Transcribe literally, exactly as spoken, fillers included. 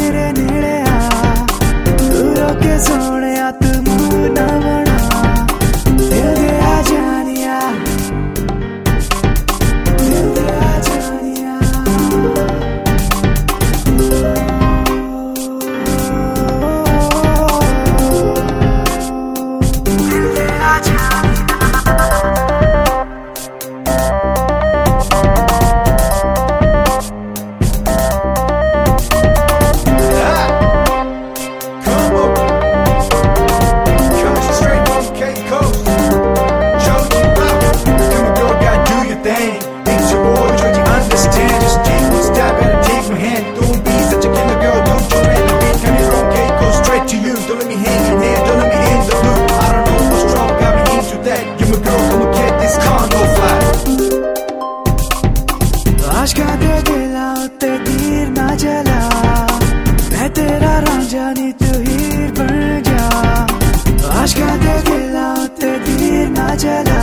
मेरे नेड़े आ तू रोके सोने आ तू मुंह ना बना दिल दे आ जानिया दिल दे आ जानिया दिल दे आ जानिया आज का दे दिला उत्ते तीर ना जला मैं तेरा रांझा नी तू हीर बन जा आज का दे दिला उत्ते तीर ना जला